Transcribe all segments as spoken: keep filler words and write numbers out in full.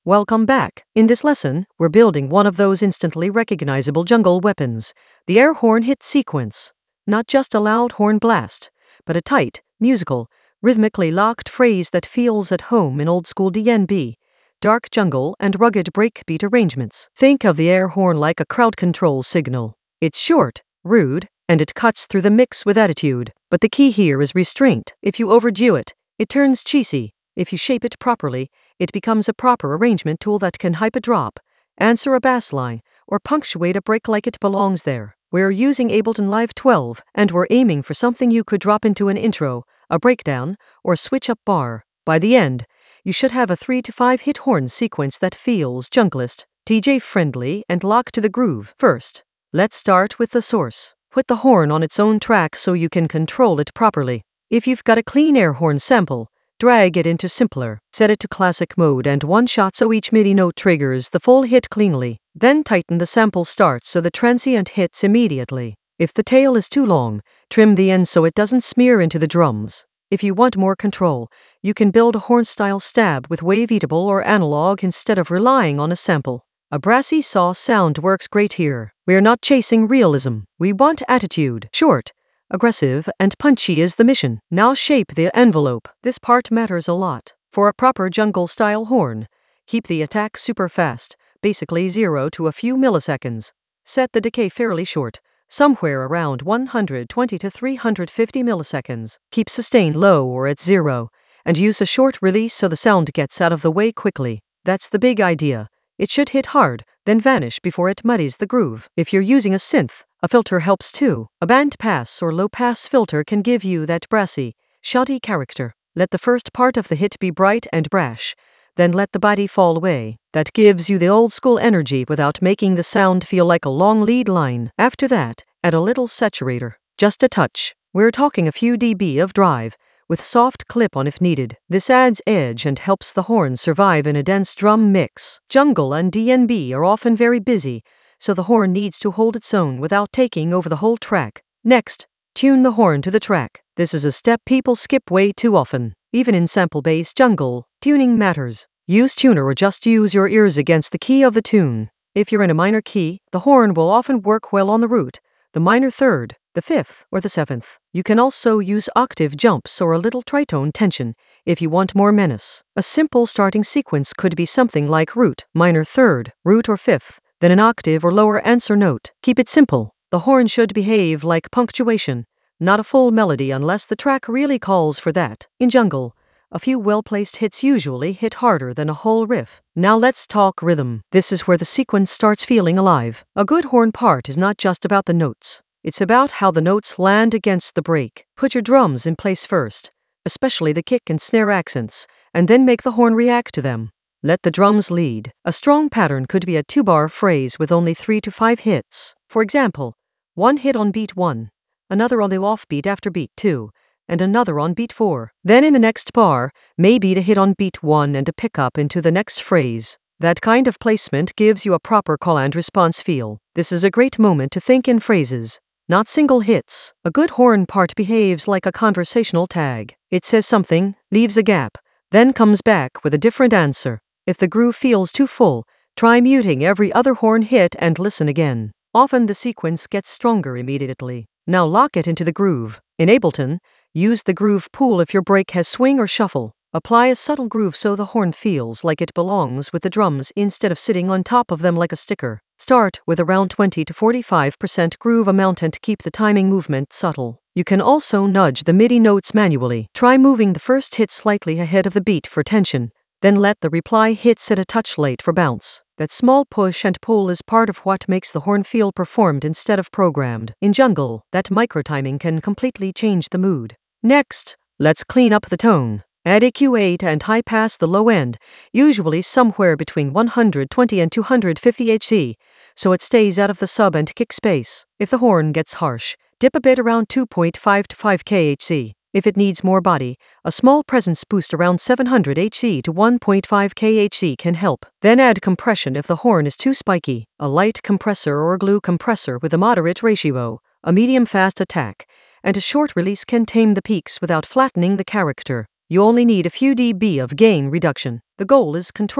Welcome back. In this lesson, we're building one of those instantly recognizable jungle weapons, the air horn hit sequence. Not just a loud horn blast, but a tight, musical, rhythmically locked phrase that feels at home in old-school D N B, dark jungle and rugged breakbeat arrangements. Think of the air horn like a crowd control signal. It's short, rude, and it cuts through the mix with attitude. But the key here is restraint. If you overdo it, it turns cheesy. If you shape it properly, it becomes a proper arrangement tool that can hype a drop, answer a bass line, or punctuate a break like it belongs there. We're using Ableton Live twelve, and we're aiming for something you could drop into an intro, a breakdown, or switch-up bar. By the end, you should have a three to five hit horn sequence that feels junglist, D J-friendly, and locked to the groove. First, let's start with the source. Put the horn on its own track so you can control it properly. If you've got a clean air horn sample, drag it into simpler, set it to classic mode and one shot so each MIDI note triggers the full hit cleanly. Then tighten the sample start so the transient hits immediately. If the tail is too long, trim the end so it doesn't smear into the drums. If you want more control, you can build a horn-style stab with waveatable or analog instead of relying on a sample. A brassy saw sound works great here. We're not chasing realism. We want attitude. Short, aggressive, and punchy is the mission. Now shape the envelope. This part matters a lot. For a proper jungle-style horn, keep the attack super fast, basically zero to a few milliseconds. Set the decay fairly short, somewhere around one hundred twenty to three hundred fifty milliseconds. Keep sustain low or at zero, and use a short release so the sound gets out of the way quickly. That's the big idea. It should hit hard, then vanish before it muddies the groove. If you're using a synth, a filter helps too. A bandpass or low-pass filter can give you that brassy, shouty character. Let the first part of the hit be bright and brash, then let the body fall away. That gives you the old-school energy without making the sound feel like a long lead line. After that, add a little saturator. Just a touch. We're talking a few dB of drive, with soft clip-on if needed. This adds edge and helps the horn survive in a dense drum mix. Jungle and D N B are often very busy, so the horn needs to hold its own without taking over the whole track. Next, tune the horn to the track. This is a step people skip way too often. Even in sample-based jungle, tuning matters. Use tuner or just use your ears against the key of the tune. If you're in a minor key, the horn will often work well on the root, the minor third, the fifth, or the seventh. You can also use octave jumps or a little tritone tension if you want more menace. A simple starting sequence could be something like root, minor third, root or fifth, then an octave or lower answer note. Keep it simple. The horn should behave like punctuation, not a full melody unless the track really calls for that. In jungle, a few well-placed hits usually hit harder than a whole riff. Now let's talk rhythm. This is where the sequence starts feeling alive. A good horn part is not just about the notes. It's about how the notes land against the break. Put your drums in place first, especially the kick and snare accents, and then make the horn react to them. Let the drums lead. A strong pattern could be a two-bar phrase with only three to five hits. For example, one hit on beat one, another on the offbeat after beat two, and another on beat four. Then in the next bar, maybe a hit on beat one and a pickup into the next phrase. That kind of placement gives you a proper call and response feel. This is a great moment to think in phrases, not single hits. A good horn part behaves like a conversational tag. It says something, leaves a gap, then comes back with a different answer. If the groove feels too full, try muting every other horn hit and listen again. Often the sequence gets stronger immediately. Now lock it into the groove. In Ableton, use the groove pool if your break has swing or shuffle. Apply a subtle groove so the horn feels like it belongs with the drums instead of sitting on top of them like a sticker. Start with around twenty to forty-five percent groove amount and keep the timing movement subtle. You can also nudge the MIDI notes manually. Try moving the first hit slightly ahead of the beat for tension, then let the reply hit sit a touch late for bounce. That small push and pull is part of what makes the horn feel performed instead of programmed. In jungle, that micro-timing can completely change the mood. Next, let's clean up the tone. Add E Q eight and high pass the low end, usually somewhere between one hundred twenty and two hundred fifty hertz, so it stays out of the sub and kick space. If the horn gets harsh, dip a bit around two point five to five kilohertz. If it needs more body, a small presence boost around seven hundred hertz to one point five kilohertz can help. Then add compression if the horn is too spiky. A light compressor or glue compressor with a moderate ratio, a medium fast attack, and a short release can tame the peaks without flattening the character. You only need a few dB of gain reduction. The goal is control.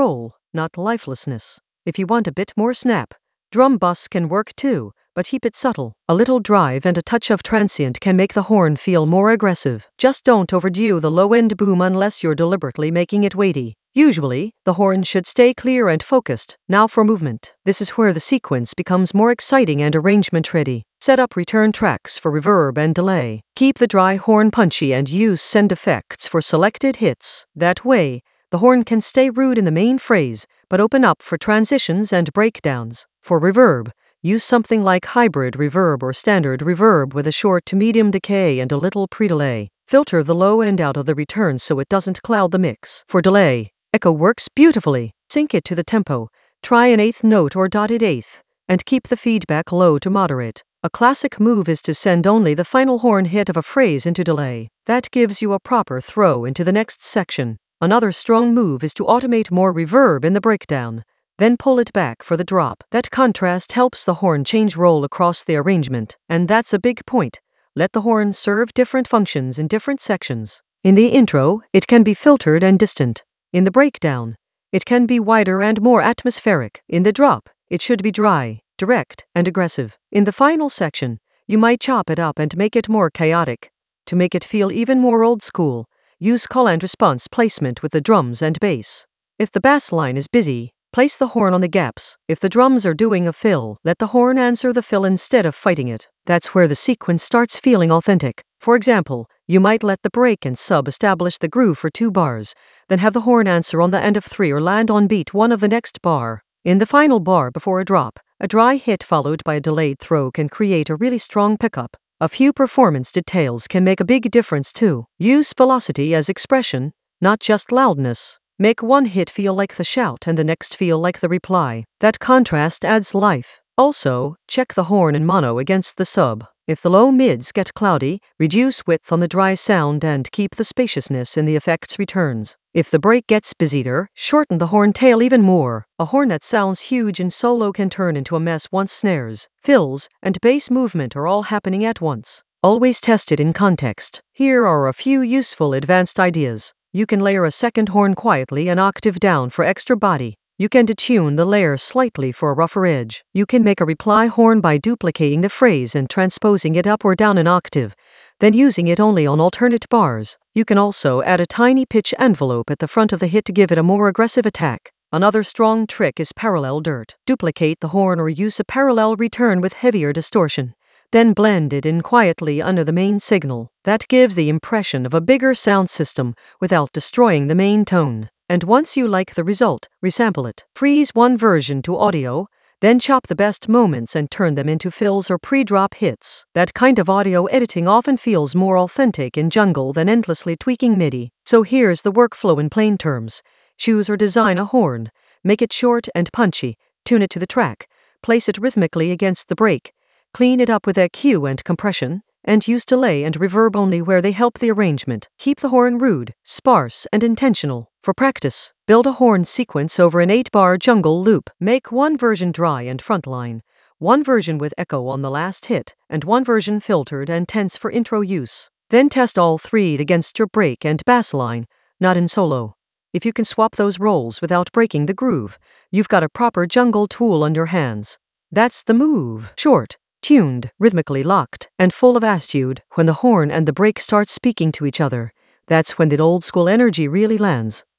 not lifelessness. If you want a bit more snap, drum bus can work too, but keep it subtle. A little drive and a touch of transient can make the horn feel more aggressive. Just don't overdo the low-end boom unless you're deliberately making it weighty. Usually, the horn should stay clear and focused. Now for movement. This is where the sequence becomes more exciting and arrangement ready. Set up return tracks for reverb and delay. Keep the dry horn punchy and use send effects for selected hits. That way, the horn can stay rude in the main phrase, but open up for transitions and breakdowns. For reverb, use something like hybrid reverb or standard reverb with a short to medium decay and a little pre-delay. Filter the low end out of the return so it doesn't cloud the mix. For delay, echo works beautifully. Sync it to the tempo, try an eighth note or dotted eighth, and keep the feedback low to moderate. A classic move is to send only the final horn hit of a phrase into delay. That gives you a proper throw into the next section. Another strong move is to automate more reverb in the breakdown, then pull it back for the drop. That contrast helps the horn change role across the arrangement, and that's a big point. Let the horn serve different functions in different sections. In the intro, it can be filtered and distant. In the breakdown, it can be wider and more atmospheric. In the drop, it should be dry, direct, and aggressive. In the final section, you might chop it up and make it more chaotic. To make it feel even more old school, use call and response placement with the drums and bass. If the bass line is busy, place the horn on the gaps. If the drums are doing a fill, let the horn answer the fill instead of fighting it. That's where the sequence starts feeling authentic. For example, you might let the break and sub establish the groove for two bars, then have the horn answer on the end of three or land on beat one of the next bar. In the final bar before a drop, a dry hit followed by a delayed throw can create a really strong pickup. A few performance details can make a big difference too. Use velocity as expression, not just loudness. Make one hit feel like the shout and the next feel like the reply. That contrast adds life. Also, check the horn in mono against the sub. If the low mids get cloudy, reduce width on the dry sound and keep the spaciousness in the effects returns. If the break gets busier, shorten the horn tail even more. A horn that sounds huge in solo can turn into a mess once snares, fills, and bass movement are all happening at once. Always test it in context. Here are a few useful advanced ideas. You can layer a second horn quietly an octave down for extra body. You can detune the layer slightly for a rougher edge. You can make a reply horn by duplicating the phrase and transposing it up or down an octave, then using it only on alternate bars. You can also add a tiny pitch envelope at the front of the hit to give it a more aggressive attack. Another strong trick is parallel dirt. Duplicate the horn or use a parallel return with heavier distortion, then blend it in quietly under the main signal. That gives the impression of a bigger sound system without destroying the main tone. And once you like the result, resample it. Freeze one version to audio, then chop the best moments and turn them into fills or pre-drop hits. That kind of audio editing often feels more authentic in jungle than endlessly tweaking MIDI. So here's the workflow in plain terms. Choose or design a horn. Make it short and punchy. Tune it to the track. Place it rhythmically against the break. Clean it up with E Q and compression, and use delay and reverb only where they help the arrangement. Keep the horn rude, sparse, and intentional. For practice, build a horn sequence over an eight-bar jungle loop. Make one version dry and frontline, one version with echo on the last hit, and one version filtered and tense for intro use. Then test all three against your break and bass line, not in solo. If you can swap those roles without breaking the groove, you've got a proper jungle tool on your hands. That's the move. Short, tuned, rhythmically locked, and full of attitude. When the horn and the break start speaking to each other, that's when the old school energy really lands.